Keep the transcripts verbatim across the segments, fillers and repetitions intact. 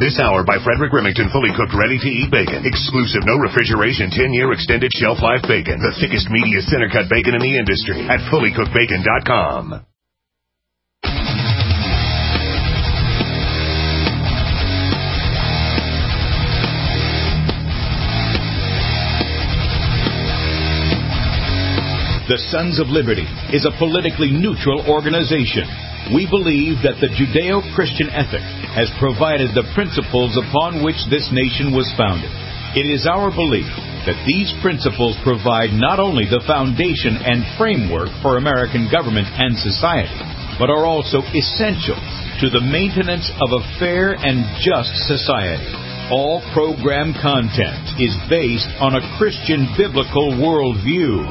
This hour by Frederick Remington, fully cooked, ready-to-eat bacon. Exclusive, no refrigeration, ten-year extended shelf life bacon. The thickest, meatiest, center-cut bacon in the industry at fully cooked bacon dot com. The Sons of Liberty is a politically neutral organization. We believe that the Judeo-Christian ethic has provided the principles upon which this nation was founded. It is our belief that these principles provide not only the foundation and framework for American government and society, but are also essential to the maintenance of a fair and just society. All program content is based on a Christian biblical worldview.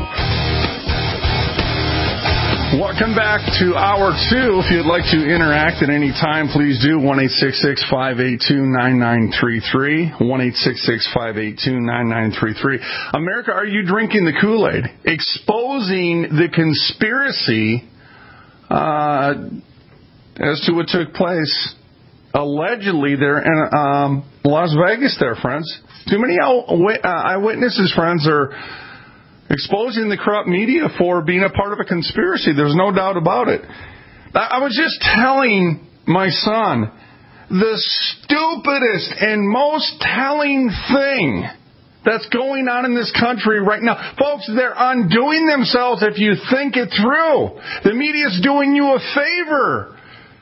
Welcome back to Hour two. If you'd like to interact at any time, please do. one eight six six, five eight two, nine nine three three. one eight six six, five eight two, nine nine three three. America, are you drinking the Kool-Aid? Exposing the conspiracy uh, as to what took place allegedly there in um, Las Vegas there, friends. Too many eyewitnesses, friends, are exposing the corrupt media for being a part of a conspiracy. There's no doubt about it. I was just telling my son the stupidest and most telling thing that's going on in this country right now. Folks, they're undoing themselves if you think it through. The media's doing you a favor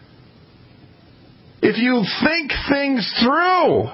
if you think things through.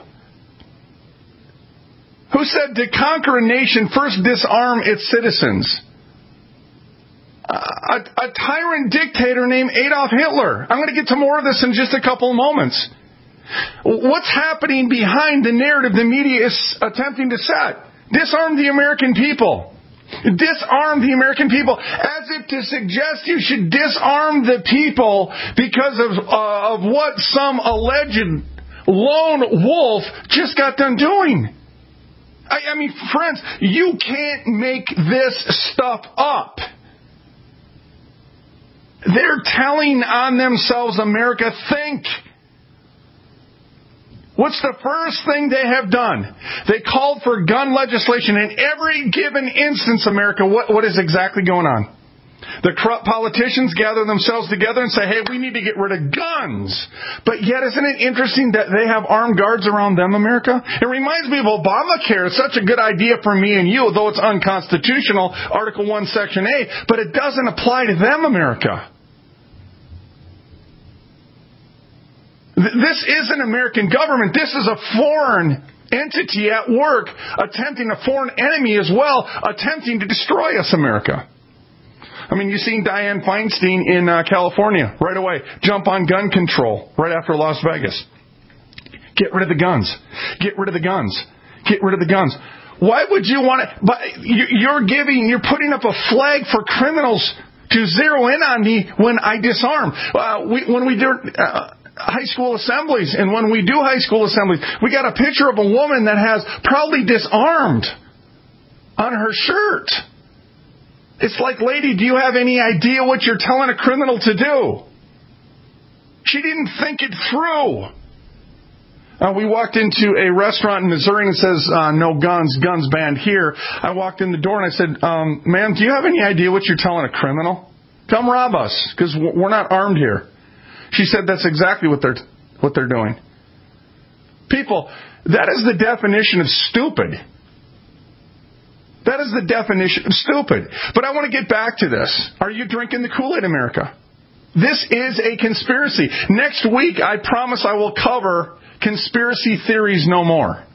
Who said to conquer a nation, first disarm its citizens? A, a tyrant dictator named Adolf Hitler. I'm going to get to more of this in just a couple of moments. What's happening behind the narrative the media is attempting to set? Disarm the American people. Disarm the American people. As if to suggest you should disarm the people because of, uh, of what some alleged lone wolf just got done doing. I, I mean, friends, you can't make this stuff up. They're telling on themselves, America, think. What's the first thing they have done? They called for gun legislation. In every given instance, America, what, what is exactly going on? The corrupt politicians gather themselves together and say, hey, we need to get rid of guns. But yet, isn't it interesting that they have armed guards around them, America? It reminds me of Obamacare. It's such a good idea for me and you, though it's unconstitutional, Article one, Section A, but it doesn't apply to them, America. This isn't American government. This is a foreign entity at work, attempting a foreign enemy as well, attempting to destroy us, America. I mean, you've seen Dianne Feinstein in uh, California right away jump on gun control right after Las Vegas. Get rid of the guns. Get rid of the guns. Get rid of the guns. Why would you want to? But you're giving, you're putting up a flag for criminals to zero in on me when I disarm. Uh, we, when we do uh, high school assemblies, and when we do high school assemblies, we got a picture of a woman that has proudly disarmed on her shirt. It's like, lady, do you have any idea what you're telling a criminal to do? She didn't think it through. Uh, we walked into a restaurant in Missouri and it says, uh, no guns, guns banned here. I walked in the door and I said, um, ma'am, do you have any idea what you're telling a criminal? Come rob us, because we're not armed here. She said that's exactly what they're, what they're doing. People, that is the definition of stupid. That is the definition of stupid. But I want to get back to this. Are you drinking the Kool-Aid, America? This is a conspiracy. Next week, I promise I will cover conspiracy theories no more.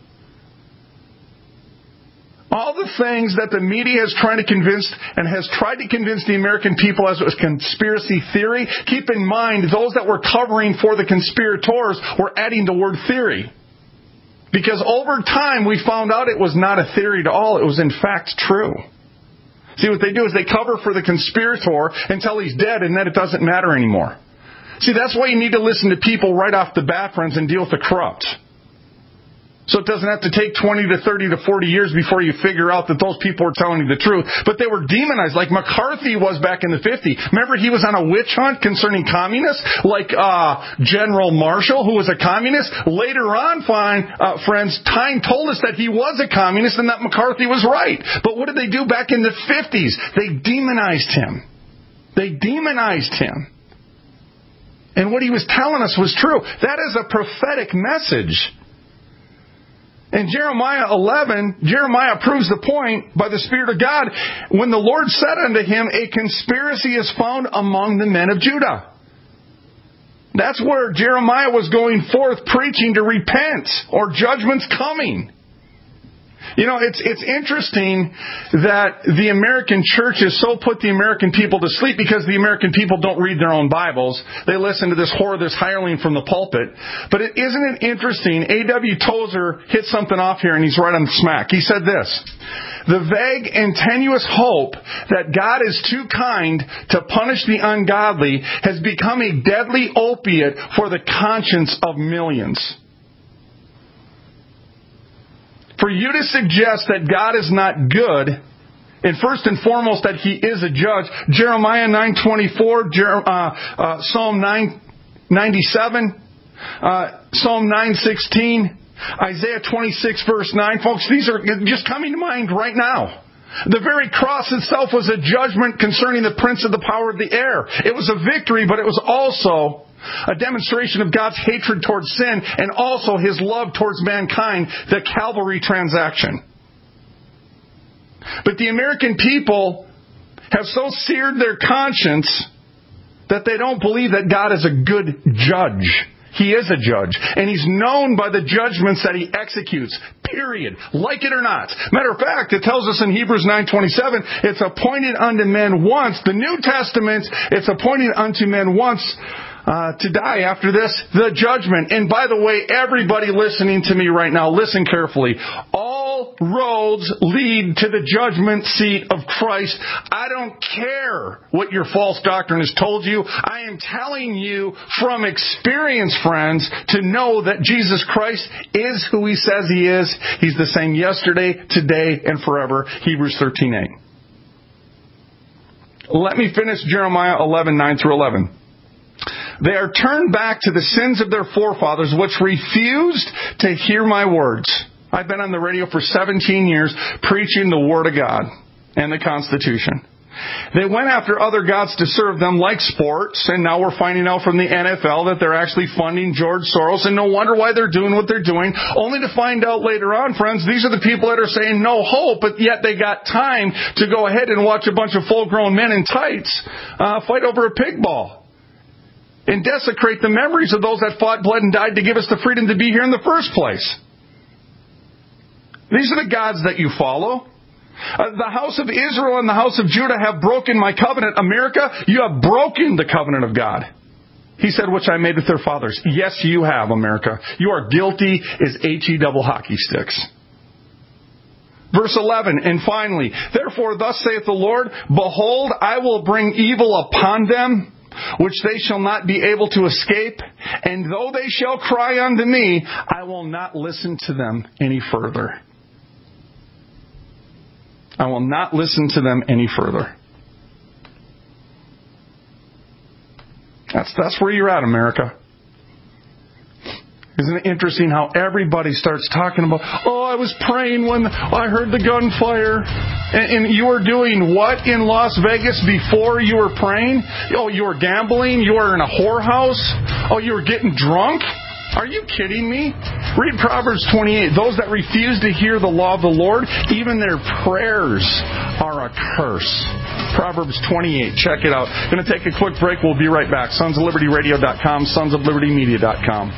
All the things that the media has tried to convince and has tried to convince the American people as it was conspiracy theory, keep in mind those that were covering for the conspirators were adding the word theory. Because over time, we found out it was not a theory at all. It was, in fact, true. See, what they do is they cover for the conspirator until he's dead, and then it doesn't matter anymore. See, that's why you need to listen to people right off the bat, friends, and deal with the corrupt. So it doesn't have to take twenty to thirty to forty years before you figure out that those people are telling you the truth. But they were demonized like McCarthy was back in the fifties. Remember he was on a witch hunt concerning communists? Like uh, General Marshall, who was a communist? Later on, fine, uh, friends, time told us that he was a communist and that McCarthy was right. But what did they do back in the fifties? They demonized him. They demonized him. And what he was telling us was true. That is a prophetic message. In Jeremiah eleven, Jeremiah proves the point by the Spirit of God when the Lord said unto him, a conspiracy is found among the men of Judah. That's where Jeremiah was going forth preaching to repent or judgment's coming. You know, it's it's interesting that the American church has so put the American people to sleep because the American people don't read their own Bibles. They listen to this horror, this hireling from the pulpit. But it, isn't it interesting? A W Tozer hit something off here, and he's right on the smack. He said this: the vague and tenuous hope that God is too kind to punish the ungodly has become a deadly opiate for the conscience of millions. For you to suggest that God is not good, and first and foremost that He is a judge, Jeremiah nine twenty-four, uh, uh, Psalm nine ninety-seven, uh, Psalm nine sixteen, Isaiah twenty-six verse nine, folks, these are just coming to mind right now. The very cross itself was a judgment concerning the prince of the power of the air. It was a victory, but it was also a demonstration of God's hatred towards sin and also His love towards mankind, the Calvary transaction. But the American people have so seared their conscience that they don't believe that God is a good judge. He is a judge, and He's known by the judgments that He executes, period. Like it or not. Matter of fact, it tells us in Hebrews nine twenty-seven, it's appointed unto men once. The New Testament, it's appointed unto men once Uh, to die after this, the judgment. And by the way, everybody listening to me right now, listen carefully. All roads lead to the judgment seat of Christ. I don't care what your false doctrine has told you. I am telling you from experience, friends, to know that Jesus Christ is who He says He is. He's the same yesterday, today, and forever. Hebrews thirteen eight. Let me finish Jeremiah eleven nine through eleven. They are turned back to the sins of their forefathers, which refused to hear my words. I've been on the radio for seventeen years preaching the Word of God and the Constitution. They went after other gods to serve them like sports, and now we're finding out from the N F L that they're actually funding George Soros, and no wonder why they're doing what they're doing, only to find out later on, friends, these are the people that are saying no hope, but yet they got time to go ahead and watch a bunch of full-grown men in tights uh, fight over a pig ball and desecrate the memories of those that fought, bled, and died to give us the freedom to be here in the first place. These are the gods that you follow. Uh, the house of Israel and the house of Judah have broken my covenant. America, you have broken the covenant of God. He said, which I made with their fathers. Yes, you have, America. You are guilty as H-E double hockey sticks. Verse eleven, and finally, therefore thus saith the Lord, behold, I will bring evil upon them, which they shall not be able to escape. And though they shall cry unto me, I will not listen to them any further. I will not listen to them any further. That's, that's where you're at, America. Isn't it interesting how everybody starts talking about, oh, I was praying when I heard the gunfire. And, and you were doing what in Las Vegas before you were praying? Oh, you were gambling? You were in a whorehouse? Oh, you were getting drunk? Are you kidding me? Read Proverbs twenty-eight. Those that refuse to hear the law of the Lord, even their prayers are a curse. Proverbs twenty-eight. Check it out. Going to take a quick break. We'll be right back. sons of liberty radio dot com, sons of liberty media dot com.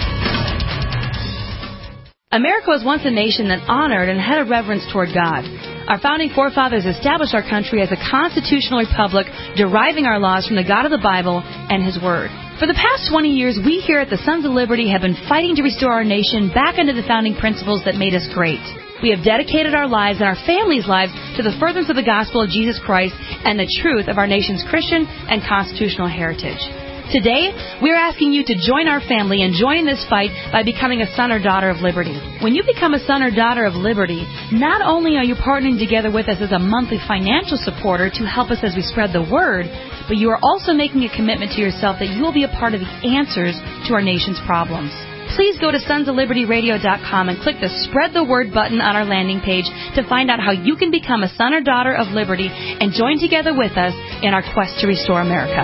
America was once a nation that honored and had a reverence toward God. Our founding forefathers established our country as a constitutional republic, deriving our laws from the God of the Bible and His Word. For the past twenty years, we here at the Sons of Liberty have been fighting to restore our nation back into the founding principles that made us great. We have dedicated our lives and our families' lives to the furtherance of the gospel of Jesus Christ and the truth of our nation's Christian and constitutional heritage. Today, we're asking you to join our family and join in this fight by becoming a son or daughter of liberty. When you become a son or daughter of liberty, not only are you partnering together with us as a monthly financial supporter to help us as we spread the word, but you are also making a commitment to yourself that you will be a part of the answers to our nation's problems. Please go to sons of liberty radio dot com and click the Spread the Word button on our landing page to find out how you can become a son or daughter of liberty and join together with us in our quest to restore America.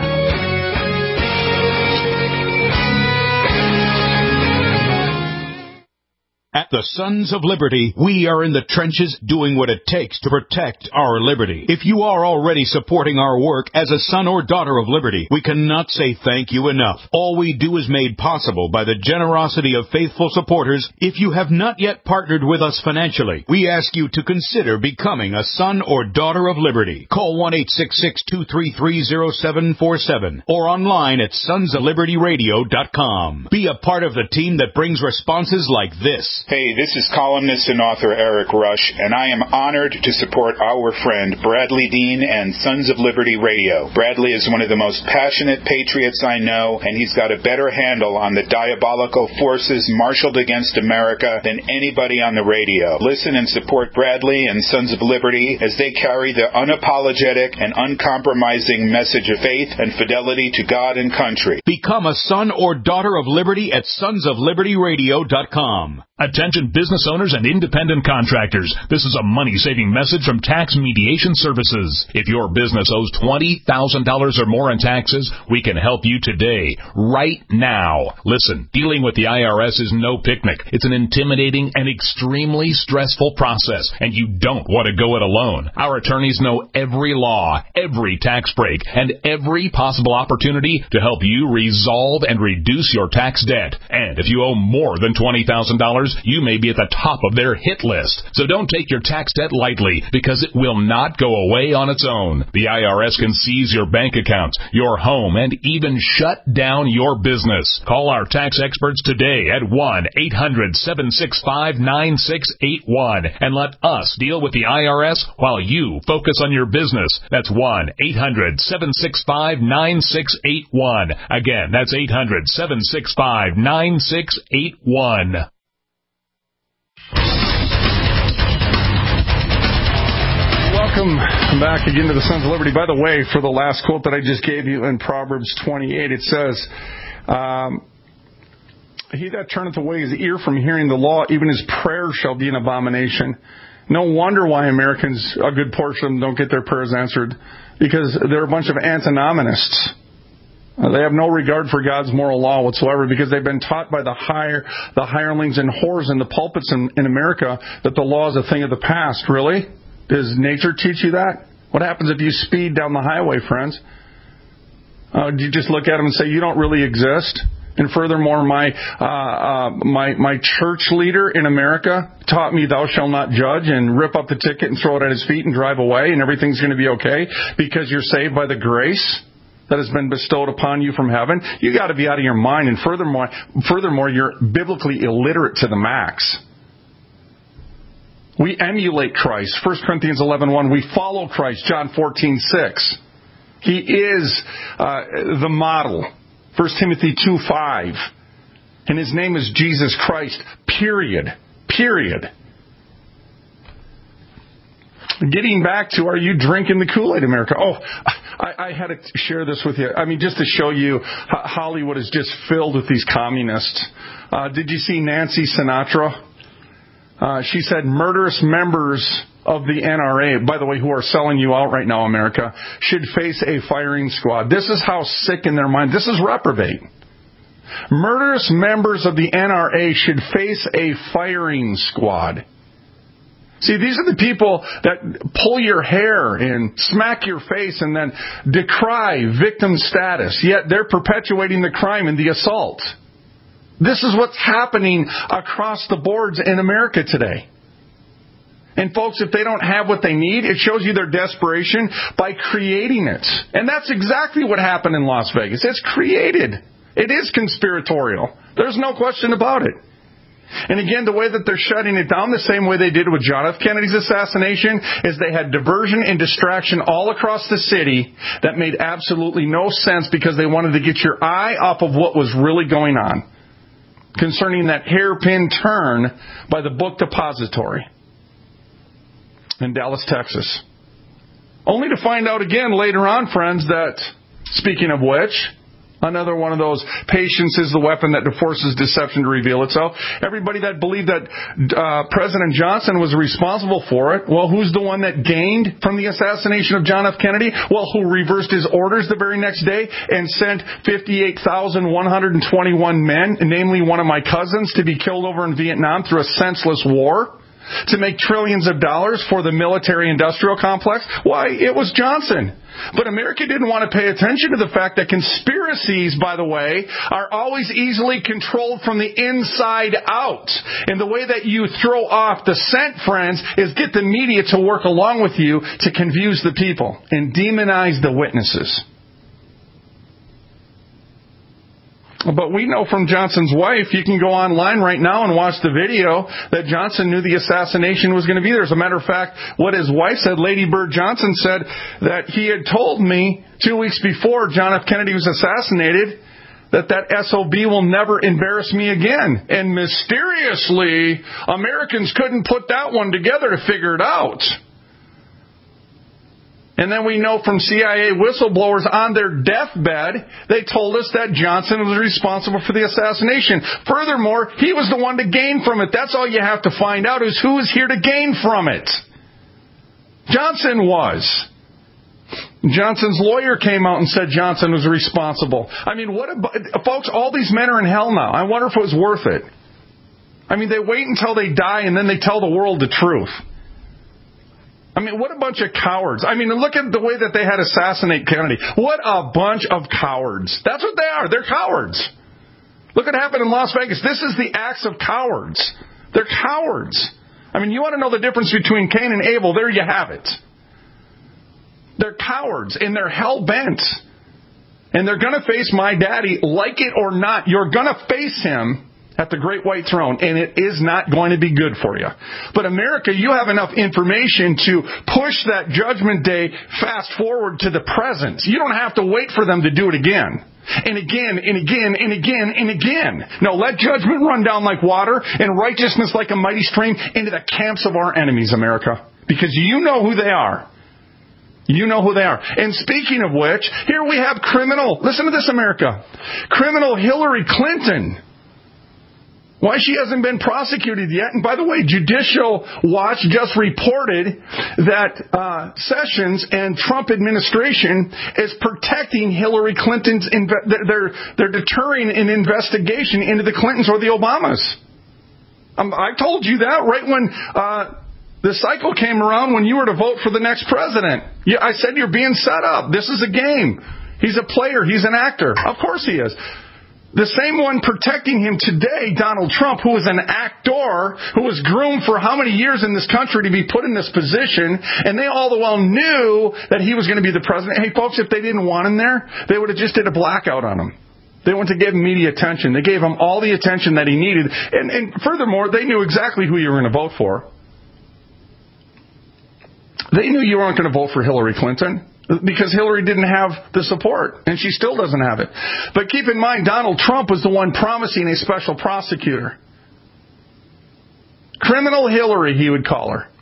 At the Sons of Liberty, we are in the trenches doing what it takes to protect our liberty. If you are already supporting our work as a son or daughter of liberty, we cannot say thank you enough. All we do is made possible by the generosity of faithful supporters. If you have not yet partnered with us financially, we ask you to consider becoming a son or daughter of liberty. Call one eight six six, two three three, zero seven four seven or online at sons of liberty radio dot com. Be a part of the team that brings responses like this. Hey, this is columnist and author Eric Rush, and I am honored to support our friend Bradley Dean and Sons of Liberty Radio. Bradley is one of the most passionate patriots I know, and he's got a better handle on the diabolical forces marshaled against America than anybody on the radio. Listen and support Bradley and Sons of Liberty as they carry the unapologetic and uncompromising message of faith and fidelity to God and country. Become a son or daughter of liberty at sons of liberty radio dot com. Attention business owners and independent contractors. This is a money-saving message from Tax Mediation Services. If your business owes twenty thousand dollars or more in taxes, we can help you today, right now. Listen, dealing with the I R S is no picnic. It's an intimidating and extremely stressful process, and you don't want to go it alone. Our attorneys know every law, every tax break, and every possible opportunity to help you resolve and reduce your tax debt. And if you owe more than twenty thousand dollars, you may be at the top of their hit list. So don't take your tax debt lightly, because it will not go away on its own. The I R S can seize your bank accounts, your home, and even shut down your business. Call our tax experts today at one eight hundred, seven six five, nine six eight one and let us deal with the I R S while you focus on your business. That's one eight hundred, seven six five, nine six eight one. Again, that's eight hundred, seven six five, nine six eight one. Welcome back again to the Sons of Liberty. By the way, for the last quote that I just gave you in Proverbs twenty-eight, it says, um, he that turneth away his ear from hearing the law, even his prayer shall be an abomination. No wonder why Americans, a good portion of them, don't get their prayers answered, because they're a bunch of antinomianists. Uh, they have no regard for God's moral law whatsoever, because they've been taught by the higher, the hirelings and whores in the pulpits in, in America that the law is a thing of the past. Really? Does nature teach you that? What happens if you speed down the highway, friends? Uh, do you just look at them and say, you don't really exist? And furthermore, my, uh, uh, my, my church leader in America taught me thou shalt not judge, and rip up the ticket and throw it at his feet and drive away, and everything's going to be okay because you're saved by the grace that has been bestowed upon you from heaven. You got to be out of your mind. And furthermore, furthermore, you're biblically illiterate to the max. We emulate Christ. First Corinthians eleven one. We follow Christ. John fourteen six. He is uh, the model. First Timothy two five. And his name is Jesus Christ. Period. Period. Getting back to, are you drinking the Kool-Aid, America? Oh, I, I had to share this with you. I mean, just to show you, Hollywood is just filled with these communists. Uh, did you see Nancy Sinatra? Uh, she said murderous members of the N R A, by the way, who are selling you out right now, America, should face a firing squad. This is how sick in their mind. This is reprobate. Murderous members of the N R A should face a firing squad. See, these are the people that pull your hair and smack your face and then decry victim status, yet they're perpetuating the crime and the assault. This is what's happening across the boards in America today. And folks, if they don't have what they need, it shows you their desperation by creating it. And that's exactly what happened in Las Vegas. It's created. It is conspiratorial. There's no question about it. And again, the way that they're shutting it down, the same way they did with John F. Kennedy's assassination, is they had diversion and distraction all across the city that made absolutely no sense because they wanted to get your eye off of what was really going on concerning that hairpin turn by the book depository in Dallas, Texas. Only to find out again later on, friends, that, speaking of which, another one of those, patience is the weapon that forces deception to reveal itself. Everybody that believed that uh, President Johnson was responsible for it, well, who's the one that gained from the assassination of John F. Kennedy? Well, who reversed his orders the very next day and sent fifty-eight thousand one hundred twenty-one men, namely one of my cousins, to be killed over in Vietnam through a senseless war? To make trillions of dollars for the military-industrial complex? Why, it was Johnson. But America didn't want to pay attention to the fact that conspiracies, by the way, are always easily controlled from the inside out. And the way that you throw off the scent, friends, is get the media to work along with you to confuse the people and demonize the witnesses. But we know from Johnson's wife, you can go online right now and watch the video, that Johnson knew the assassination was going to be there. As a matter of fact, what his wife said, Lady Bird Johnson said that he had told me two weeks before John F. Kennedy was assassinated that that S O B will never embarrass me again. And mysteriously, Americans couldn't put that one together to figure it out. And then we know from C I A whistleblowers on their deathbed, they told us that Johnson was responsible for the assassination. Furthermore, he was the one to gain from it. That's all you have to find out, is who is here to gain from it. Johnson was. Johnson's lawyer came out and said Johnson was responsible. I mean, what about, folks, all these men are in hell now. I wonder if it was worth it. I mean, they wait until they die and then they tell the world the truth. I mean, what a bunch of cowards. I mean, look at the way that they had assassinate Kennedy. What a bunch of cowards. That's what they are. They're cowards. Look what happened in Las Vegas. This is the acts of cowards. They're cowards. I mean, you want to know the difference between Cain and Abel? There you have it. They're cowards, and they're hell-bent. And they're going to face my daddy, like it or not. You're going to face him at the great white throne, and it is not going to be good for you. But America, you have enough information to push that judgment day fast forward to the present. You don't have to wait for them to do it again. And again, and again, and again, and again. No, let judgment run down like water and righteousness like a mighty stream into the camps of our enemies, America. Because you know who they are. You know who they are. And speaking of which, here we have criminal, listen to this, America, criminal Hillary Clinton. Why she hasn't been prosecuted yet. And by the way, Judicial Watch just reported that uh, Sessions and Trump administration is protecting Hillary Clinton's, inve- they're, they're deterring an investigation into the Clintons or the Obamas. Um, I told you that right when uh, the cycle came around when you were to vote for the next president. Yeah, I said you're being set up. This is a game. He's a player. He's an actor. Of course he is. The same one protecting him today, Donald Trump, who is an actor, who was groomed for how many years in this country to be put in this position, and they all the while knew that he was going to be the president. Hey, folks, if they didn't want him there, they would have just did a blackout on him. They went to give him media attention. They gave him all the attention that he needed. And, and furthermore, they knew exactly who you were going to vote for. They knew you weren't going to vote for Hillary Clinton, because Hillary didn't have the support, and she still doesn't have it. But keep in mind, Donald Trump was the one promising a special prosecutor. Criminal Hillary, he would call her.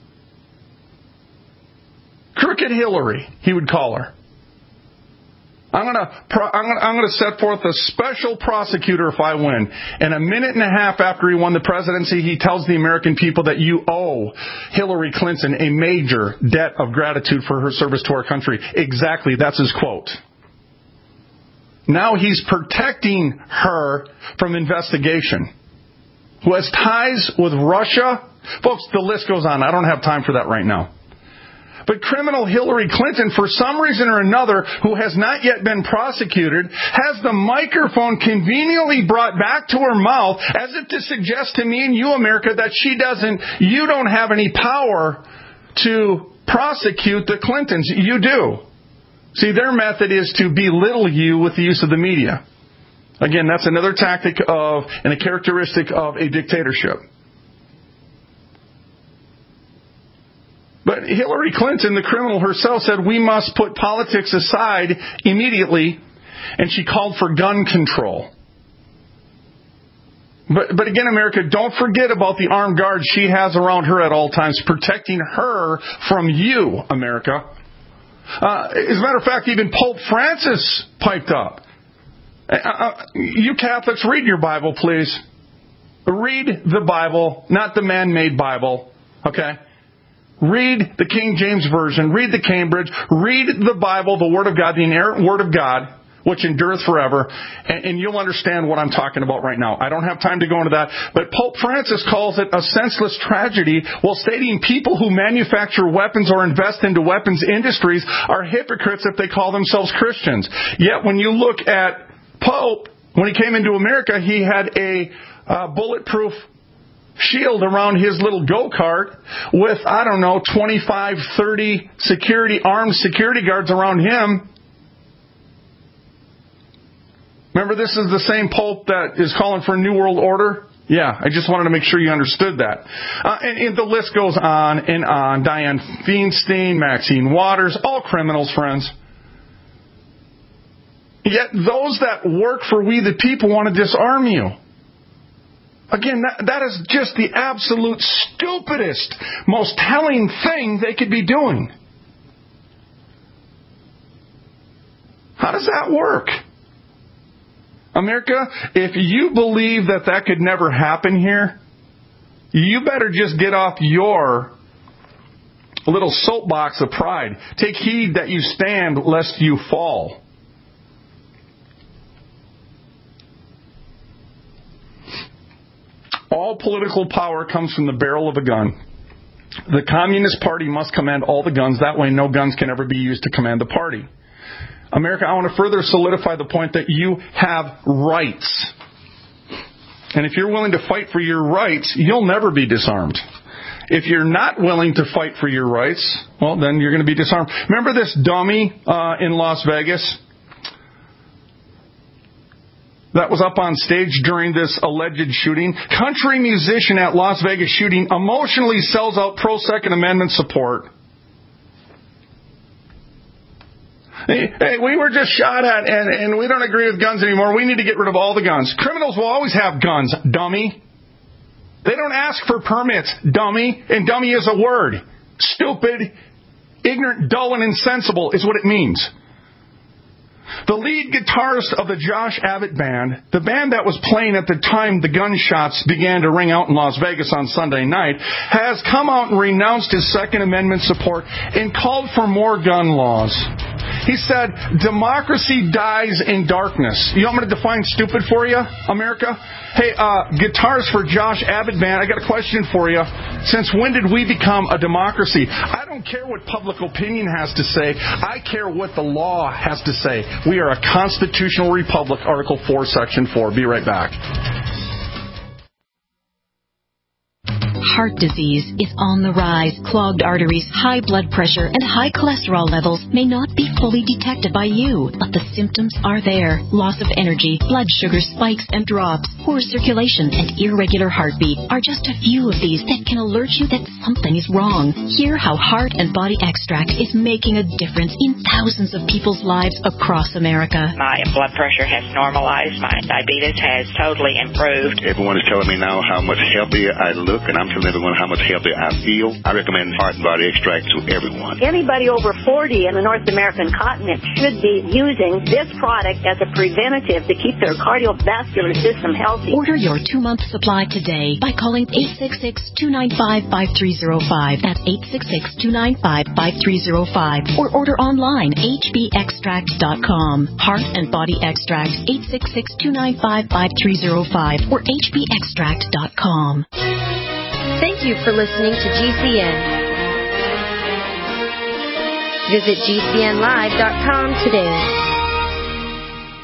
Crooked Hillary, he would call her. I'm going to I'm going to, I'm going to set forth a special prosecutor if I win. And a minute and a half after he won the presidency, he tells the American people that you owe Hillary Clinton a major debt of gratitude for her service to our country. Exactly, that's his quote. Now he's protecting her from investigation. Who has ties with Russia? Folks, the list goes on. I don't have time for that right now. But criminal Hillary Clinton, for some reason or another, who has not yet been prosecuted, has the microphone conveniently brought back to her mouth as if to suggest to me and you, America, that she doesn't, you don't have any power to prosecute the Clintons. You do. See, their method is to belittle you with the use of the media. Again, that's another tactic of and a characteristic of a dictatorship. But Hillary Clinton, the criminal herself, said we must put politics aside immediately, and she called for gun control. But, but again, America, don't forget about the armed guards she has around her at all times, protecting her from you, America. Uh, as a matter of fact, even Pope Francis piped up. Uh, uh, you Catholics, read your Bible, please. Read the Bible, not the man-made Bible, okay? Read the King James Version. Read the Cambridge. Read the Bible, the Word of God, the inerrant Word of God, which endureth forever, and, and you'll understand what I'm talking about right now. I don't have time to go into that, but Pope Francis calls it a senseless tragedy while stating people who manufacture weapons or invest into weapons industries are hypocrites if they call themselves Christians. Yet when you look at Pope, when he came into America, he had a uh, bulletproof shield around his little go-kart with, I don't know, twenty-five, thirty security, armed security guards around him. Remember, this is the same Pope that is calling for a New World Order? Yeah, I just wanted to make sure you understood that. Uh, and, and the list goes on and on. Dianne Feinstein, Maxine Waters, all criminals, friends. Yet those that work for we the people want to disarm you. Again, that, that is just the absolute stupidest, most telling thing they could be doing. How does that work? America, if you believe that that could never happen here, you better just get off your little soapbox of pride. Take heed that you stand lest you fall. All political power comes from the barrel of a gun. The Communist Party must command all the guns. That way no guns can ever be used to command the party. America, I want to further solidify the point that you have rights. And if you're willing to fight for your rights, you'll never be disarmed. If you're not willing to fight for your rights, well, then you're going to be disarmed. Remember this dummy uh, in Las Vegas that was up on stage during this alleged shooting? Country musician at Las Vegas shooting emotionally sells out pro-Second Amendment support. Hey, hey, we were just shot at, and, and we don't agree with guns anymore. We need to get rid of all the guns. Criminals will always have guns, dummy. They don't ask for permits, dummy. And dummy is a word. Stupid, ignorant, dull, and insensible is what it means. The lead guitarist of the Josh Abbott Band, the band that was playing at the time the gunshots began to ring out in Las Vegas on Sunday night, has come out and renounced his Second Amendment support and called for more gun laws. He said, democracy dies in darkness. You want me to define stupid for you, America? Hey, uh, guitarist for Josh Abbott Band, I got a question for you. Since when did we become a democracy? I don't care what public opinion has to say. I care what the law has to say. We are a constitutional republic, Article four, Section four. Be right back. Heart disease is on the rise. Clogged arteries, high blood pressure, and high cholesterol levels may not be fully detected by you, but the symptoms are there. Loss of energy, blood sugar spikes and drops, poor circulation, and irregular heartbeat are just a few of these that can alert you that something is wrong. Hear how Heart and Body Extract is making a difference in thousands of people's lives across America. My blood pressure has normalized. My diabetes has totally improved. Everyone is telling me now how much healthier I look, and I'm telling everyone how much healthier I feel. I recommend Heart and Body Extract to everyone. Anybody over forty in the North American continent should be using this product as a preventative to keep their cardiovascular system healthy. Order your two-month supply today by calling eight six six, two nine five, five three zero five. That's eight six six, two nine five, five three zero five. Or order online, h b extract dot com. Heart and Body Extract, eight six six, two nine five, five three zero five or h b extract dot com. Thank you for listening to G C N. Visit G C N live dot com today.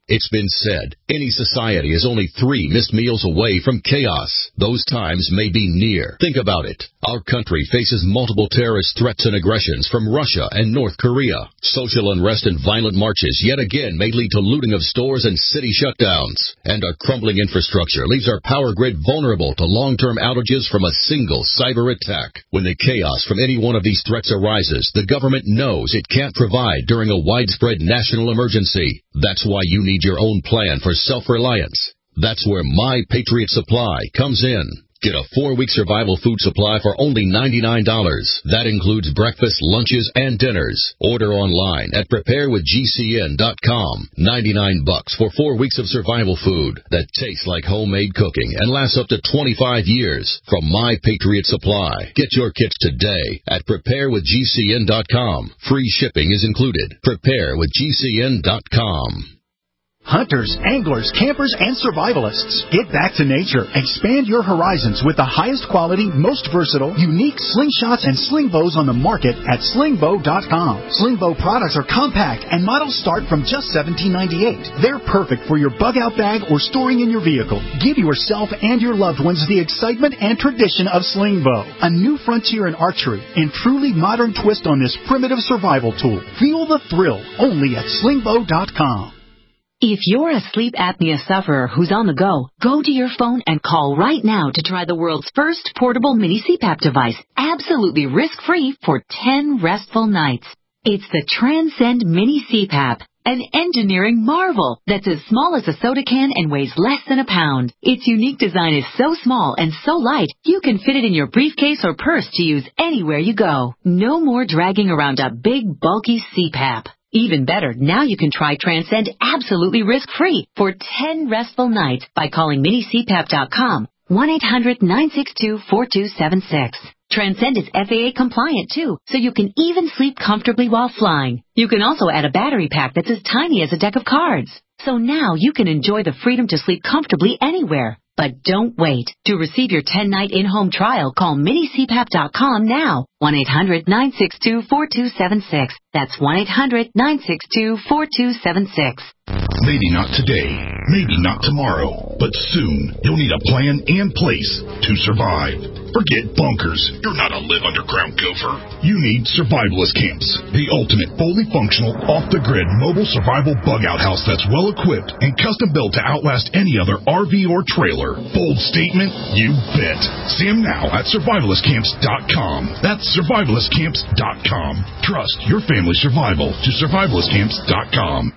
It's been said, any society is only three missed meals away from chaos. Those times may be near. Think about it. Our country faces multiple terrorist threats and aggressions from Russia and North Korea. Social unrest and violent marches yet again may lead to looting of stores and city shutdowns. And our crumbling infrastructure leaves our power grid vulnerable to long-term outages from a single cyber attack. When the chaos from any one of these threats arises, the government knows it can't provide during a widespread national emergency. That's why you need your own plan for self-reliance. That's where My Patriot Supply comes in. Get a four-week survival food supply for only ninety-nine dollars. That includes breakfast, lunches, and dinners. Order online at prepare with G C N dot com. ninety-nine bucks for four weeks of survival food that tastes like homemade cooking and lasts up to twenty-five years from My Patriot Supply. Get your kits today at prepare with G C N dot com. Free shipping is included. prepare with G C N dot com. Hunters, anglers, campers, and survivalists. Get back to nature. Expand your horizons with the highest quality, most versatile, unique slingshots and sling bows on the market at sling bow dot com. Sling bow products are compact and models start from just seventeen ninety-eight. They're perfect for your bug-out bag or storing in your vehicle. Give yourself and your loved ones the excitement and tradition of sling bow. A new frontier in archery and truly modern twist on this primitive survival tool. Feel the thrill only at sling bow dot com. If you're a sleep apnea sufferer who's on the go, go to your phone and call right now to try the world's first portable mini C PAP device, absolutely risk-free for ten restful nights. It's the Transcend Mini C PAP, an engineering marvel that's as small as a soda can and weighs less than a pound. Its unique design is so small and so light, you can fit it in your briefcase or purse to use anywhere you go. No more dragging around a big, bulky C PAP. Even better, now you can try Transcend absolutely risk-free for ten restful nights by calling mini C PAP dot com, one eight hundred nine six two four two seven six. Transcend is F A A compliant too, so you can even sleep comfortably while flying. You can also add a battery pack that's as tiny as a deck of cards. So now you can enjoy the freedom to sleep comfortably anywhere. But don't wait. To receive your ten-night in-home trial, call mini C PAP dot com now. one eight hundred nine six two four two seven six. That's one eight hundred nine six two four two seven six. Maybe not today, maybe not tomorrow, but soon you'll need a plan and place to survive. Forget bunkers. You're not a live underground gopher. You need survivalist camps, the ultimate fully functional, off-the-grid mobile survival bug-out house that's well-equipped and custom-built to outlast any other R V or trailer. Bold statement? You bet. See them now at survivalist camps dot com. That's survivalist camps dot com. Trust your family's survival to survivalist camps dot com.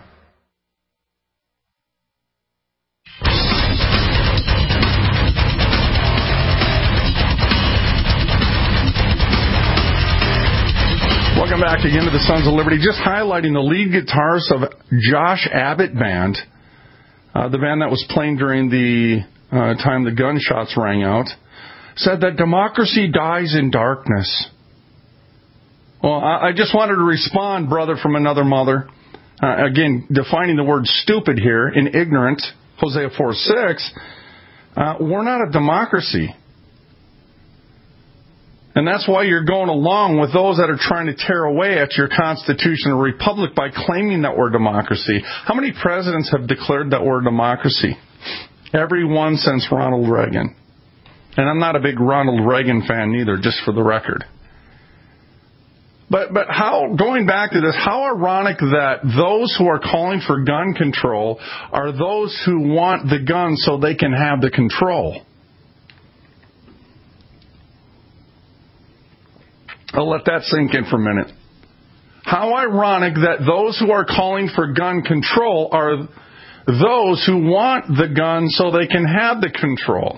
Welcome back again to the Sons of Liberty. Just highlighting the lead guitarist of Josh Abbott Band, uh, the band that was playing during the uh, time the gunshots rang out, said that democracy dies in darkness. Well, I, I just wanted to respond, brother from another mother. Uh, again, defining the word stupid here in ignorant, Hosea four six. Uh, we're not a democracy. And that's why you're going along with those that are trying to tear away at your constitutional republic by claiming that we're democracy. How many presidents have declared that we're a democracy? Every one since Ronald Reagan. And I'm not a big Ronald Reagan fan neither, just for the record. But but how, going back to this, how ironic that those who are calling for gun control are those who want the gun so they can have the control. I'll let that sink in for a minute. How ironic that those who are calling for gun control are those who want the gun so they can have the control.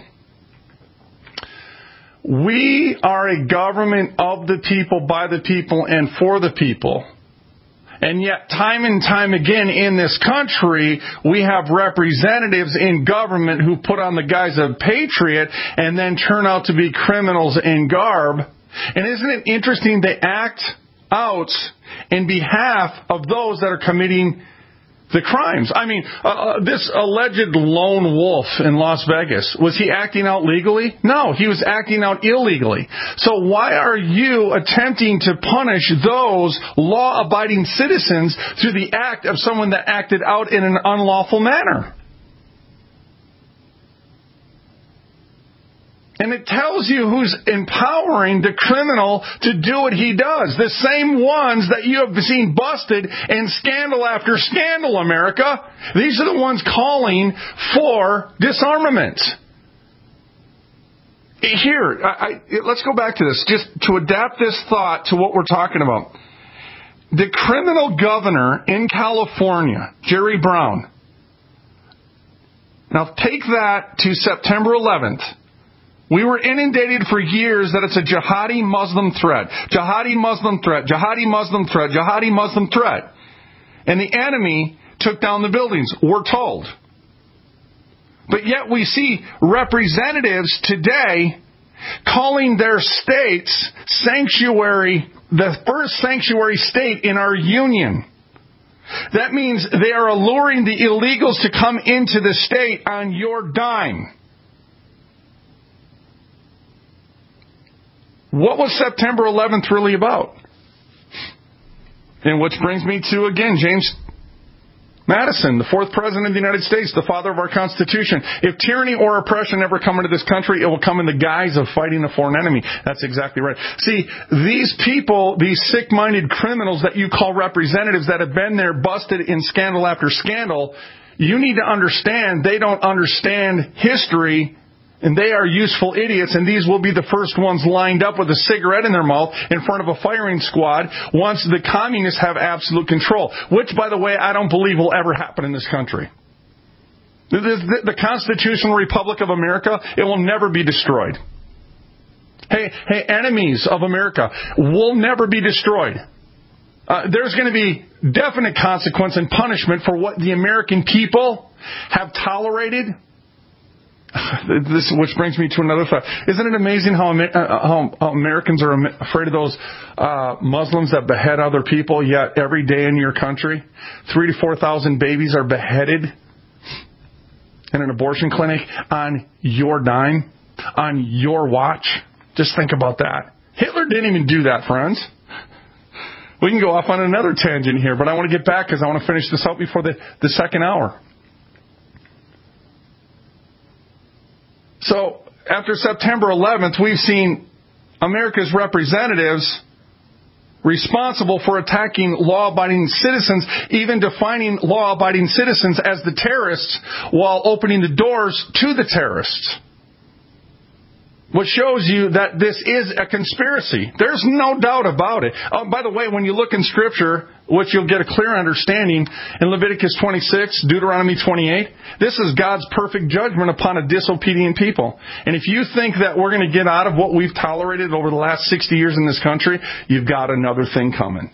We are a government of the people, by the people, and for the people. And yet, time and time again in this country, we have representatives in government who put on the guise of patriot and then turn out to be criminals in garb. And isn't it interesting they act out in behalf of those that are committing the crimes. I mean, uh, this alleged lone wolf in Las Vegas, was he acting out legally? No, he was acting out illegally. So why are you attempting to punish those law-abiding citizens through the act of someone that acted out in an unlawful manner? And it tells you who's empowering the criminal to do what he does. The same ones that you have seen busted in scandal after scandal, America. These are the ones calling for disarmament. Here, I, I, let's go back to this, just to adapt this thought to what we're talking about. The criminal governor in California, Jerry Brown. Now take that to September eleventh. We were inundated for years that it's a jihadi Muslim threat. Jihadi Muslim threat. Jihadi Muslim threat. Jihadi Muslim threat. And the enemy took down the buildings, we're told. But yet we see representatives today calling their states sanctuary, the first sanctuary state in our union. That means they are alluring the illegals to come into the state on your dime. What was September eleventh really about? And which brings me to, again, James Madison, the fourth president of the United States, the father of our Constitution. If tyranny or oppression ever come into this country, it will come in the guise of fighting a foreign enemy. That's exactly right. See, these people, these sick-minded criminals that you call representatives that have been there busted in scandal after scandal, you need to understand they don't understand history. And they are useful idiots, and these will be the first ones lined up with a cigarette in their mouth in front of a firing squad once the communists have absolute control. Which, by the way, I don't believe will ever happen in this country. The, the, the Constitutional Republic of America, it will never be destroyed. Hey, hey, enemies of America will never be destroyed. Uh, there's going to be definite consequence and punishment for what the American people have tolerated. This, which brings me to another thought. Isn't it amazing how, how, how Americans are afraid of those uh, Muslims that behead other people, yet every day in your country, three to four thousand babies are beheaded in an abortion clinic on your dime, on your watch? Just think about that. Hitler didn't even do that, friends. We can go off on another tangent here, but I want to get back because I want to finish this out before the, the second hour. So, after September eleventh, we've seen America's representatives responsible for attacking law-abiding citizens, even defining law-abiding citizens as the terrorists while opening the doors to the terrorists. Which shows you that this is a conspiracy. There's no doubt about it. Oh, by the way, when you look in Scripture, which you'll get a clear understanding in Leviticus twenty-six, Deuteronomy twenty-eight, this is God's perfect judgment upon a disobedient people. And if you think that we're going to get out of what we've tolerated over the last sixty years in this country, you've got another thing coming.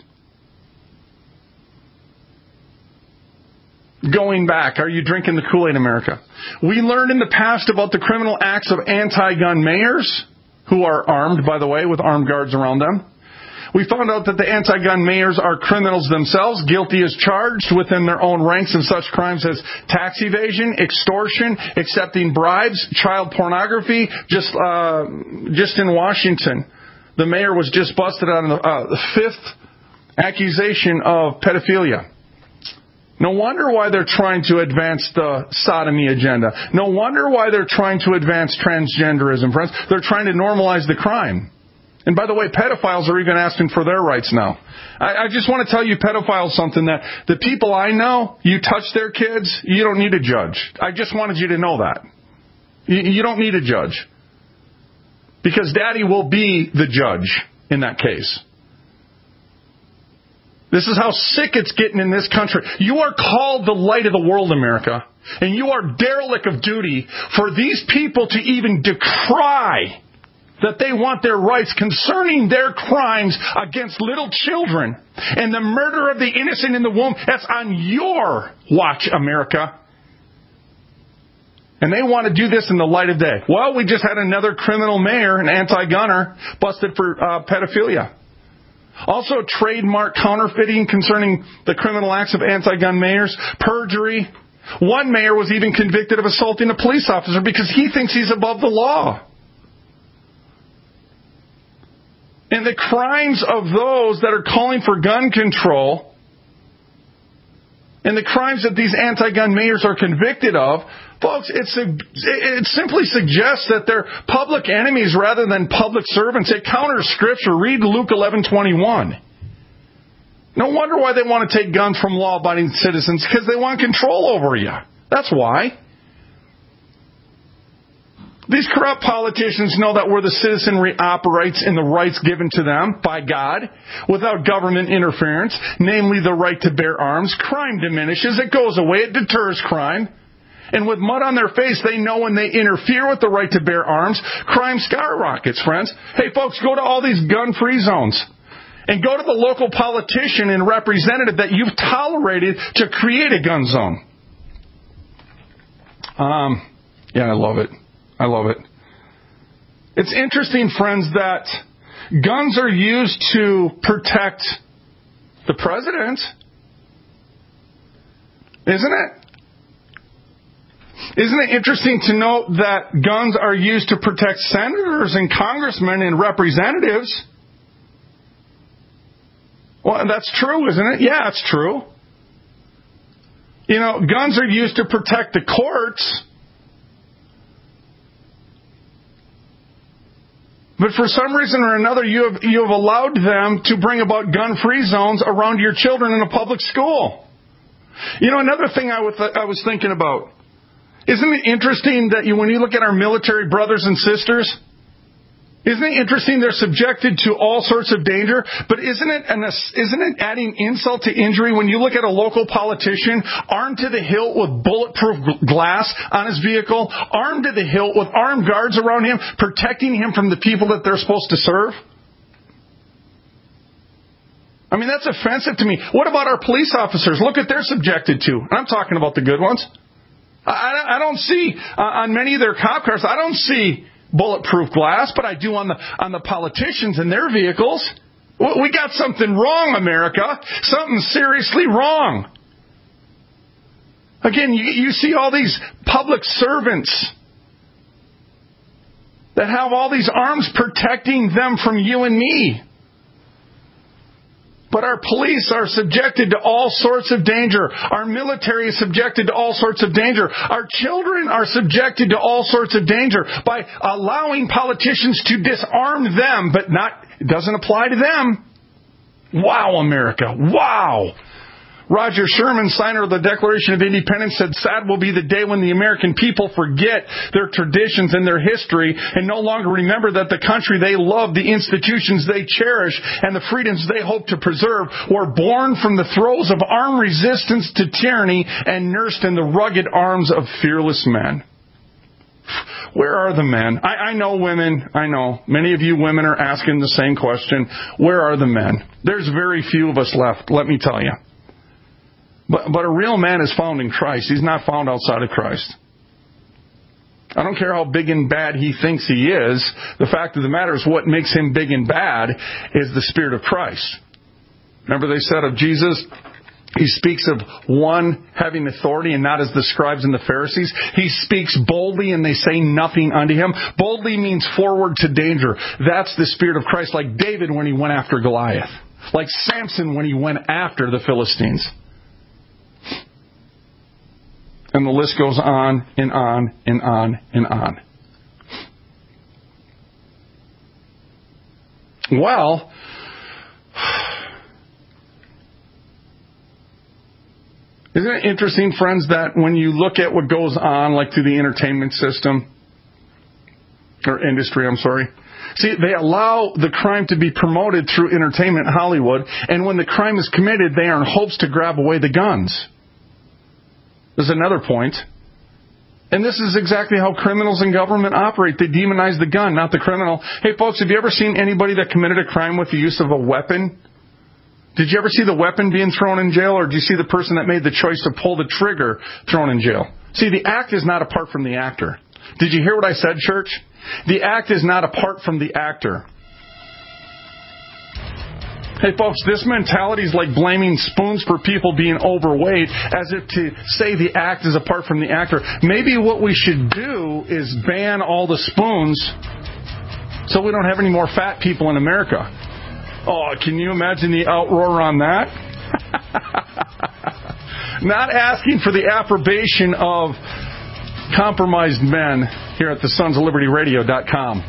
Going back, are you drinking the Kool-Aid, America? We learned in the past about the criminal acts of anti-gun mayors, who are armed, by the way, with armed guards around them. We found out that the anti-gun mayors are criminals themselves, guilty as charged within their own ranks in such crimes as tax evasion, extortion, accepting bribes, child pornography. Just uh, just in Washington, the mayor was just busted on the, uh, the fifth accusation of pedophilia. No wonder why they're trying to advance the sodomy agenda. No wonder why they're trying to advance transgenderism, friends. They're trying to normalize the crime. And by the way, pedophiles are even asking for their rights now. I, I just want to tell you, pedophiles, something that the people I know, you touch their kids, you don't need a judge. I just wanted you to know that. You, you don't need a judge. Because Daddy will be the judge in that case. This is how sick it's getting in this country. You are called the light of the world, America. And you are derelict of duty for these people to even decry that they want their rights concerning their crimes against little children and the murder of the innocent in the womb. That's on your watch, America. And they want to do this in the light of day. Well, we just had another criminal mayor, an anti-gunner, busted for uh, pedophilia. Also, trademark counterfeiting concerning the criminal acts of anti-gun mayors, perjury. One mayor was even convicted of assaulting a police officer because he thinks he's above the law. And the crimes of those that are calling for gun control and the crimes that these anti-gun mayors are convicted of, folks, it's a, it simply suggests that they're public enemies rather than public servants. It counters Scripture. Read Luke eleven twenty-one. No wonder why they want to take guns from law-abiding citizens, because they want control over you. That's why. These corrupt politicians know that where the citizenry operates in the rights given to them by God, without government interference, namely the right to bear arms, crime diminishes, it goes away, it deters crime. And with mud on their face, they know when they interfere with the right to bear arms, crime skyrockets, friends. Hey, folks, go to all these gun-free zones. And go to the local politician and representative that you've tolerated to create a gun zone. Um, yeah, I love it. I love it. It's interesting, friends, that guns are used to protect the president. Isn't it? Isn't it interesting to note that guns are used to protect senators and congressmen and representatives? Well, that's true, isn't it? Yeah, it's true. You know, guns are used to protect the courts. But for some reason or another, you have, you have allowed them to bring about gun-free zones around your children in a public school. You know, another thing I was, I was thinking about. Isn't it interesting that you, when you look at our military brothers and sisters, isn't it interesting they're subjected to all sorts of danger? But isn't it an, isn't it adding insult to injury when you look at a local politician armed to the hilt with bulletproof glass on his vehicle, armed to the hilt with armed guards around him, protecting him from the people that they're supposed to serve? I mean, that's offensive to me. What about our police officers? Look what they're subjected to. And I'm talking about the good ones. I, I don't see, uh, on many of their cop cars, I don't see bulletproof glass, but I do on the on the politicians and their vehicles. We got something wrong, America. Something seriously wrong. Again, you, you see all these public servants that have all these arms protecting them from you and me. But our police are subjected to all sorts of danger. Our military is subjected to all sorts of danger. Our children are subjected to all sorts of danger by allowing politicians to disarm them, but not, it doesn't apply to them. Wow, America. Wow. Roger Sherman, signer of the Declaration of Independence, said, "Sad will be the day when the American people forget their traditions and their history and no longer remember that the country they love, the institutions they cherish, and the freedoms they hope to preserve were born from the throes of armed resistance to tyranny and nursed in the rugged arms of fearless men." Where are the men? I, I know women, I know. Many of you women are asking the same question. Where are the men? There's very few of us left, let me tell you. But, but a real man is found in Christ. He's not found outside of Christ. I don't care how big and bad he thinks he is. The fact of the matter is what makes him big and bad is the Spirit of Christ. Remember they said of Jesus, he speaks of one having authority and not as the scribes and the Pharisees. He speaks boldly and they say nothing unto him. Boldly means forward to danger. That's the Spirit of Christ, like David when he went after Goliath. Like Samson when he went after the Philistines. And the list goes on and on and on and on. Well, isn't it interesting, friends, that when you look at what goes on, like through the entertainment system, or industry, I'm sorry, see, they allow the crime to be promoted through entertainment in Hollywood, and when the crime is committed, they are in hopes to grab away the guns. There's another point. And this is exactly how criminals in government operate. They demonize the gun, not the criminal. Hey, folks, have you ever seen anybody that committed a crime with the use of a weapon? Did you ever see the weapon being thrown in jail, or did you see the person that made the choice to pull the trigger thrown in jail? See, the act is not apart from the actor. Did you hear what I said, church? The act is not apart from the actor. Hey, folks, this mentality is like blaming spoons for people being overweight as if to say the act is apart from the actor. Maybe what we should do is ban all the spoons so we don't have any more fat people in America. Oh, can you imagine the outroar on that? Not asking for the approbation of compromised men here at the sons of liberty radio dot com.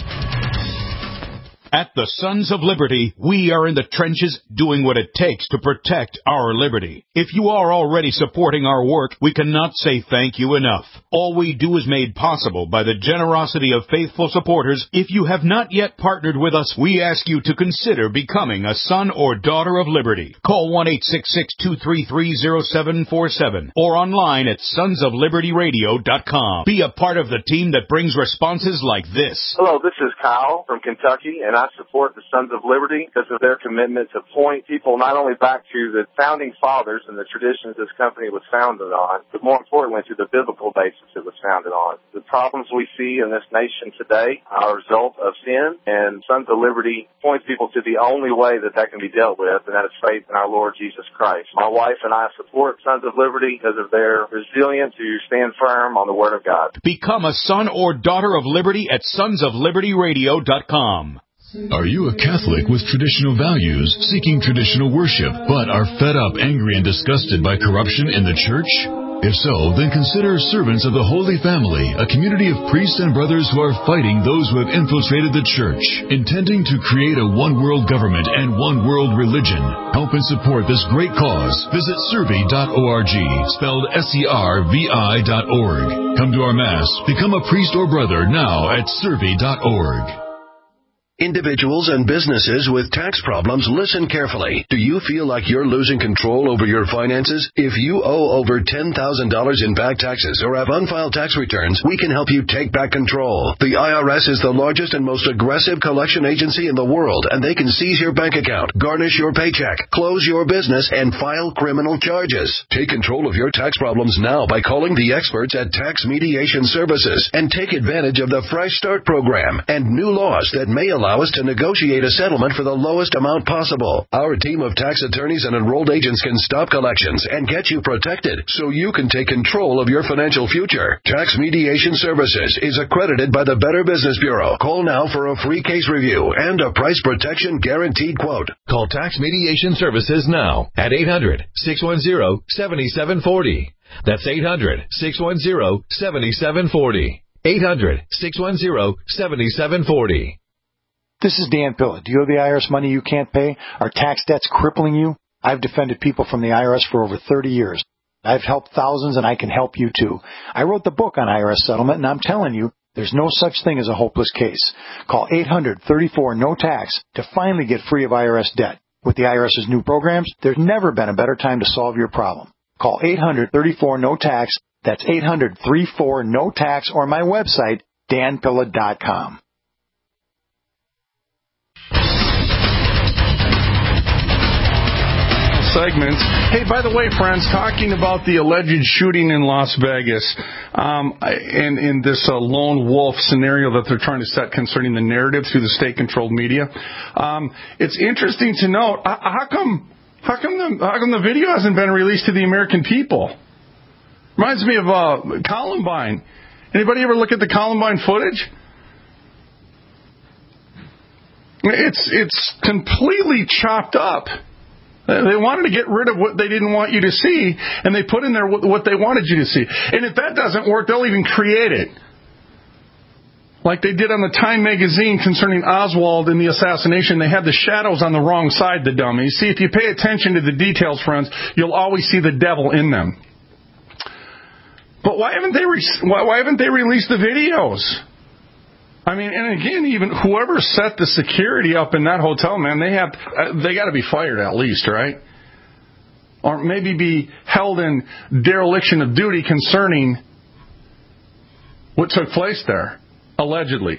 At the Sons of Liberty, we are in the trenches doing what it takes to protect our liberty. If you are already supporting our work, we cannot say thank you enough. All we do is made possible by the generosity of faithful supporters. If you have not yet partnered with us, we ask you to consider becoming a son or daughter of liberty. Call one eight six six, two three three, zero seven four seven or online at sons of liberty radio dot com. Be a part of the team that brings responses like this. Hello, this is Kyle from Kentucky, and I support the Sons of Liberty because of their commitment to point people not only back to the founding fathers and the traditions this company was founded on, but more importantly to the biblical basis it was founded on. The problems we see in this nation today are a result of sin, and Sons of Liberty points people to the only way that that can be dealt with, and that is faith in our Lord Jesus Christ. My wife and I support Sons of Liberty because of their resilience to stand firm on the Word of God. Become a son or daughter of liberty at sons of liberty radio dot com. Are you a Catholic with traditional values, seeking traditional worship, but are fed up, angry, and disgusted by corruption in the church? If so, then consider Servants of the Holy Family, a community of priests and brothers who are fighting those who have infiltrated the church, intending to create a one-world government and one-world religion. Help and support this great cause. Visit servi dot org, spelled S E R V I dot org. Come to our Mass. Become a priest or brother now at servi dot org. Individuals and businesses with tax problems, listen carefully. Do you feel like you're losing control over your finances? If you owe over ten thousand dollars in back taxes or have unfiled tax returns, we can help you take back control. The I R S is the largest and most aggressive collection agency in the world, and they can seize your bank account, garnish your paycheck, close your business, and file criminal charges. Take control of your tax problems now by calling the experts at Tax Mediation Services and take advantage of the Fresh Start program and new laws that may allow Allow us to negotiate a settlement for the lowest amount possible. Our team of tax attorneys and enrolled agents can stop collections and get you protected so you can take control of your financial future. Tax Mediation Services is accredited by the Better Business Bureau. Call now for a free case review and a price protection guaranteed quote. Call Tax Mediation Services now at eight hundred, six one zero, seven seven four zero. That's eight hundred, six one zero, seven seven four zero. eight hundred, six one zero, seven seven four zero. This is Dan Pilla. Do you owe the I R S money you can't pay? Are tax debts crippling you? I've defended people from the I R S for over thirty years. I've helped thousands, and I can help you too. I wrote the book on I R S settlement, and I'm telling you, there's no such thing as a hopeless case. Call eight hundred, thirty-four, no tax to finally get free of I R S debt. With the IRS's new programs, there's never been a better time to solve your problem. Call eight hundred, thirty-four, no tax. That's eight hundred, thirty-four, no tax, or my website, dan pilla dot com. Segments. Hey, by the way, friends, talking about the alleged shooting in Las Vegas um, and in this uh, lone wolf scenario that they're trying to set concerning the narrative through the state-controlled media, um, it's interesting to note uh, how come how come the how come the video hasn't been released to the American people? Reminds me of uh, Columbine. Anybody ever look at the Columbine footage? It's it's completely chopped up. They wanted to get rid of what they didn't want you to see, and they put in there what they wanted you to see. And if that doesn't work, they'll even create it. Like they did on the Time magazine concerning Oswald and the assassination. They had the shadows on the wrong side, the dummies. See, if you pay attention to the details, friends, you'll always see the devil in them. But why haven't they re- why, why haven't they released the videos? I mean, and again, even whoever set the security up in that hotel, man, they have they got to be fired at least, right? Or maybe be held in dereliction of duty concerning what took place there, allegedly.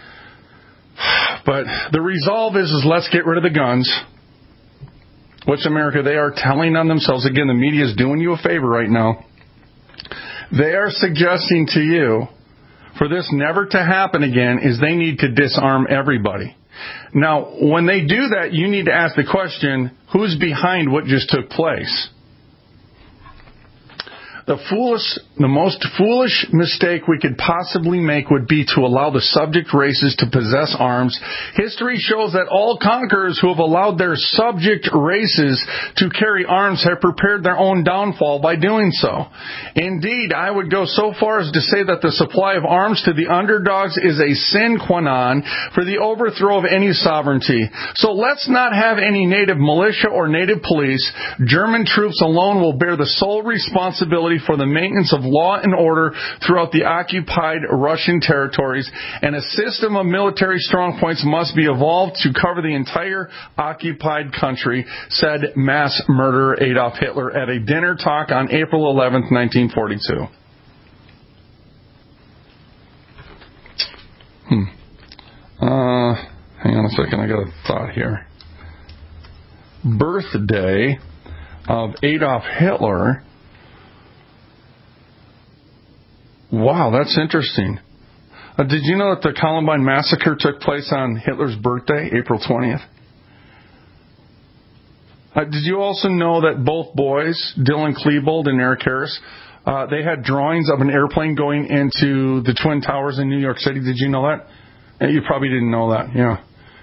But the resolve is, is let's get rid of the guns. Which America, they are telling on themselves. Again, the media is doing you a favor right now. They are suggesting to you, for this never to happen again, is they need to disarm everybody. Now, when they do that, you need to ask the question, who's behind what just took place? The foolish, the most foolish mistake we could possibly make would be to allow the subject races to possess arms. History shows that all conquerors who have allowed their subject races to carry arms have prepared their own downfall by doing so. Indeed, I would go so far as to say that the supply of arms to the underdogs is a sine qua non for the overthrow of any sovereignty. So let's not have any native militia or native police. German troops alone will bear the sole responsibility for the maintenance of law and order throughout the occupied Russian territories, and a system of military strongpoints must be evolved to cover the entire occupied country, said mass murderer Adolf Hitler at a dinner talk on April eleventh, nineteen forty-two. Hmm. Uh, hang on a second, I got a thought here. Birthday of Adolf Hitler. Wow, that's interesting. Uh, did you know that the Columbine Massacre took place on Hitler's birthday, April twentieth? Uh, did you also know that both boys, Dylan Klebold and Eric Harris, uh, they had drawings of an airplane going into the Twin Towers in New York City? Did you know that? Uh, you probably didn't know that, yeah.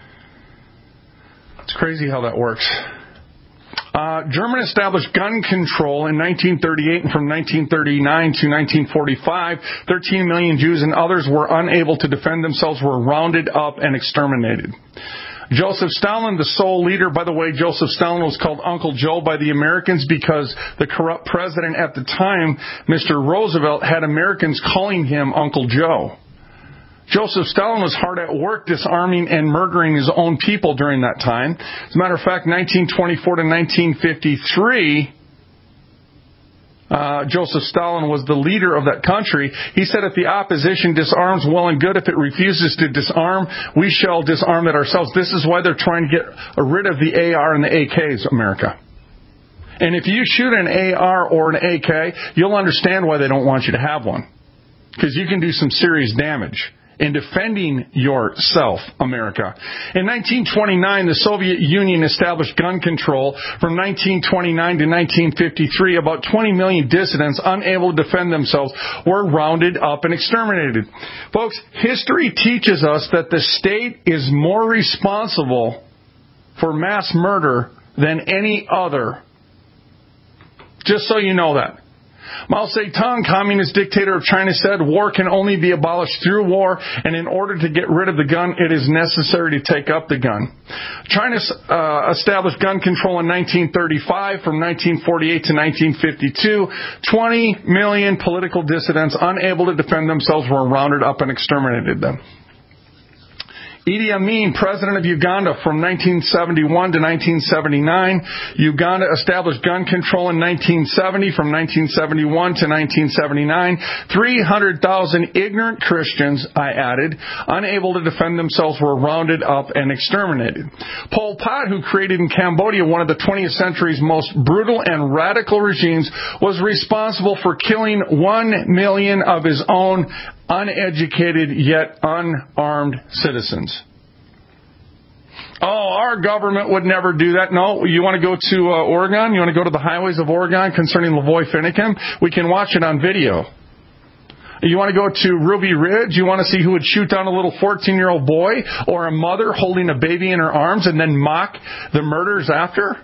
It's crazy how that works. Uh, German established gun control in nineteen thirty-eight, and from nineteen thirty-nine to nineteen forty-five, thirteen million Jews and others were unable to defend themselves, were rounded up and exterminated. Joseph Stalin, the sole leader, by the way, Joseph Stalin was called Uncle Joe by the Americans because the corrupt president at the time, Mister Roosevelt, had Americans calling him Uncle Joe. Joseph Stalin was hard at work disarming and murdering his own people during that time. As a matter of fact, nineteen twenty-four to nineteen fifty-three, uh, Joseph Stalin was the leader of that country. He said, if the opposition disarms, well and good. If it refuses to disarm, we shall disarm it ourselves. This is why they're trying to get rid of the A R and the A Ks, America. And if you shoot an A R or an A K, you'll understand why they don't want you to have one. Because you can do some serious damage in defending yourself, America. In nineteen twenty-nine, the Soviet Union established gun control. From nineteen twenty-nine to nineteen fifty-three, about twenty million dissidents unable to defend themselves were rounded up and exterminated. Folks, history teaches us that the state is more responsible for mass murder than any other. Just so you know that. Mao Zedong, communist dictator of China, said war can only be abolished through war, and in order to get rid of the gun, it is necessary to take up the gun. China uh, established gun control in nineteen thirty-five. From nineteen forty-eight to nineteen fifty-two, twenty million political dissidents unable to defend themselves were rounded up and exterminated them. Idi Amin, president of Uganda from nineteen seventy-one to nineteen seventy-nine. Uganda established gun control in nineteen seventy. From nineteen seventy-one to nineteen seventy-nine. three hundred thousand ignorant Christians, I added, unable to defend themselves, were rounded up and exterminated. Pol Pot, who created in Cambodia one of the twentieth century's most brutal and radical regimes, was responsible for killing one million of his own uneducated yet unarmed citizens. Oh, our government would never do that. No, you want to go to uh, Oregon? You want to go to the highways of Oregon concerning Lavoy Finicum? We can watch it on video. You want to go to Ruby Ridge? You want to see who would shoot down a little fourteen-year-old boy or a mother holding a baby in her arms and then mock the murders after?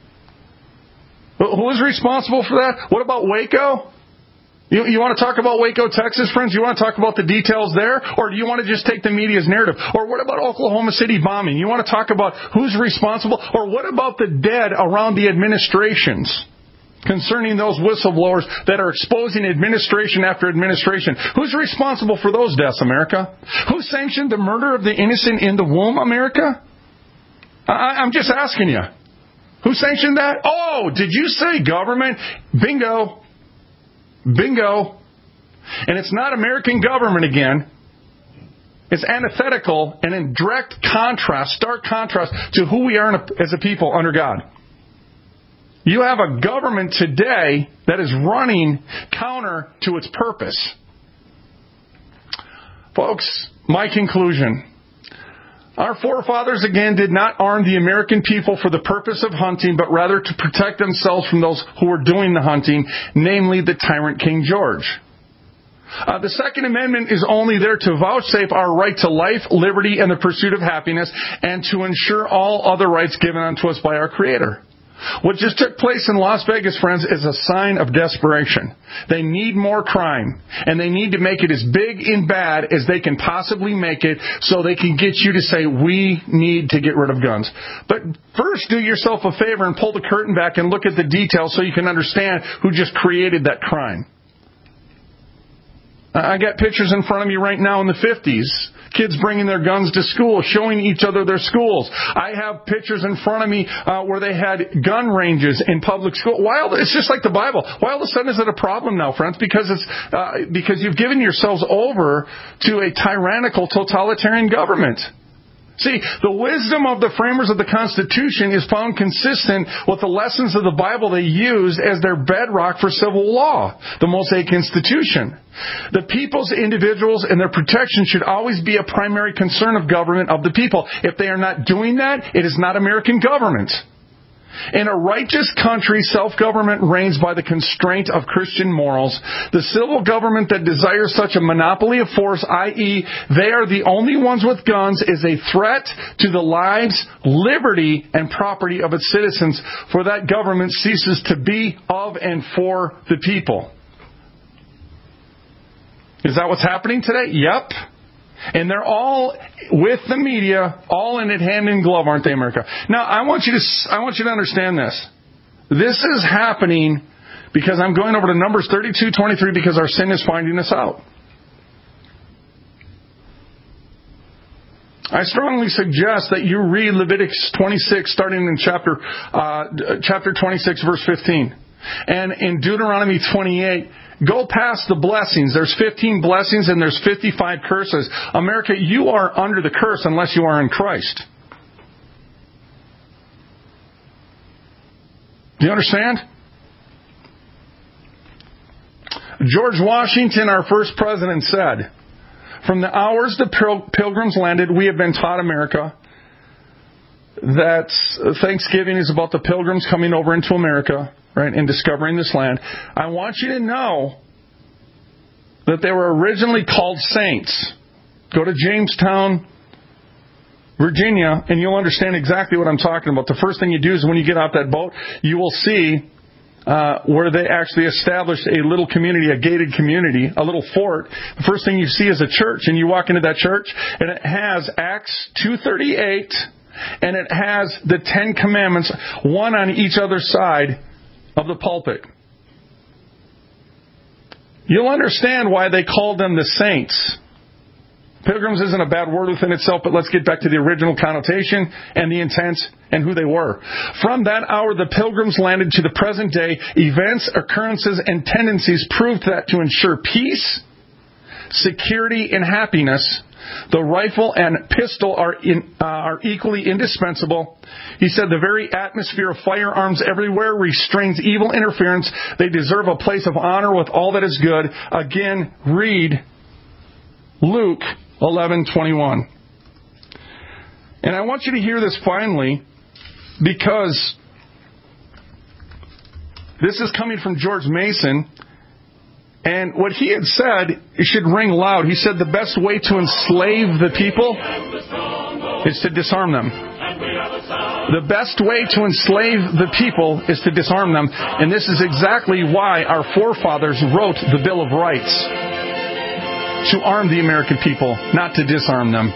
Who is responsible for that? What about Waco? You, you want to talk about Waco, Texas, friends? You want to talk about the details there? Or do you want to just take the media's narrative? Or what about Oklahoma City bombing? You want to talk about who's responsible? Or what about the dead around the administrations concerning those whistleblowers that are exposing administration after administration? Who's responsible for those deaths, America? Who sanctioned the murder of the innocent in the womb, America? I, I'm just asking you. Who sanctioned that? Oh, did you say government? Bingo. Bingo. And it's not American government again. It's antithetical and in direct contrast, stark contrast to who we are as a people under God. You have a government today that is running counter to its purpose. Folks, my conclusion. Our forefathers, again, did not arm the American people for the purpose of hunting, but rather to protect themselves from those who were doing the hunting, namely the tyrant King George. Uh, the Second Amendment is only there to vouchsafe our right to life, liberty, and the pursuit of happiness, and to ensure all other rights given unto us by our Creator. What just took place in Las Vegas, friends, is a sign of desperation. They need more crime, and they need to make it as big and bad as they can possibly make it so they can get you to say, we need to get rid of guns. But first, do yourself a favor and pull the curtain back and look at the details so you can understand who just created that crime. I got pictures in front of me right now in the fifties. Kids bringing their guns to school, showing each other their schools. I have pictures in front of me uh, where they had gun ranges in public school. Why all, it's just like the Bible. Why all of a sudden is it a problem now, friends? Because it's uh, because you've given yourselves over to a tyrannical, totalitarian government. See, the wisdom of the framers of the Constitution is found consistent with the lessons of the Bible they used as their bedrock for civil law, the Mosaic Institution. The people's individuals and their protection should always be a primary concern of government of the people. If they are not doing that, it is not American government. In a righteous country, self-government reigns by the constraint of Christian morals. The civil government that desires such a monopoly of force, that is, they are the only ones with guns, is a threat to the lives, liberty, and property of its citizens, for that government ceases to be of and for the people. Is that what's happening today? Yep. And they're all with the media, all in it hand in glove, aren't they, America? Now, I want you to I want you to understand this. This is happening because I'm going over to Numbers thirty-two twenty-three because our sin is finding us out. I strongly suggest that you read Leviticus twenty-six, starting in chapter uh, chapter twenty-six, verse fifteen, and in Deuteronomy twenty-eight. Go past the blessings. There's fifteen blessings and there's fifty-five curses. America, you are under the curse unless you are in Christ. Do you understand? George Washington, our first president, said, from the hours the pil- pilgrims landed, we have been taught, America, that Thanksgiving is about the pilgrims coming over into America, right, and discovering this land. I want you to know that they were originally called saints. Go to Jamestown, Virginia, and you'll understand exactly what I'm talking about. The first thing you do is when you get off that boat, you will see uh, where they actually established a little community, a gated community, a little fort. The first thing you see is a church, and you walk into that church, and it has Acts two thirty-eight, and it has the Ten Commandments, one on each other side of the pulpit. You'll understand why they called them the saints. Pilgrims isn't a bad word within itself, but let's get back to the original connotation and the intent and who they were. From that hour, the pilgrims landed to the present day. Events, occurrences, and tendencies proved that to ensure peace, security, and happiness, the rifle and pistol are in, uh, are equally indispensable. He said the very atmosphere of firearms everywhere restrains evil interference. They deserve a place of honor with all that is good. Again, read Luke eleven twenty-one. And I want you to hear this finally, because this is coming from George Mason. And what he had said, it should ring loud. He said the best way to enslave the people is to disarm them. The best way to enslave the people is to disarm them. And this is exactly why our forefathers wrote the Bill of Rights. To arm the American people, not to disarm them.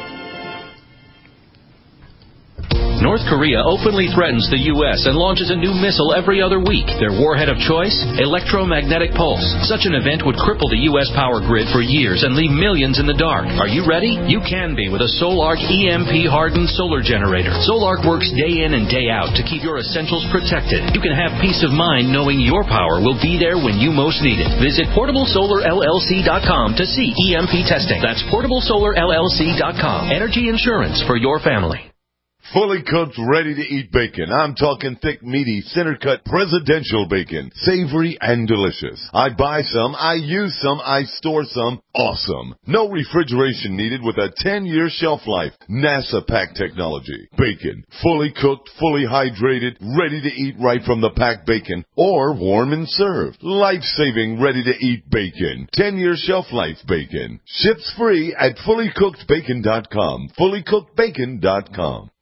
North Korea openly threatens the U S and launches a new missile every other week. Their warhead of choice? Electromagnetic pulse. Such an event would cripple the U S power grid for years and leave millions in the dark. Are you ready? You can be with a Solarc E M P-hardened solar generator. Solarc works day in and day out to keep your essentials protected. You can have peace of mind knowing your power will be there when you most need it. Visit portable solar L L C dot com to see E M P testing. That's portable solar L L C dot com. Energy insurance for your family. Fully cooked, ready-to-eat bacon. I'm talking thick, meaty, center-cut presidential bacon. Savory and delicious. I buy some, I use some, I store some. Awesome. No refrigeration needed with a ten-year shelf life. NASA pack technology. Bacon. Fully cooked, fully hydrated, ready to eat right from the packed bacon, or warm and served. Life-saving, ready-to-eat bacon. ten-year shelf life bacon. Ships free at fully cooked bacon dot com. fully cooked bacon dot com.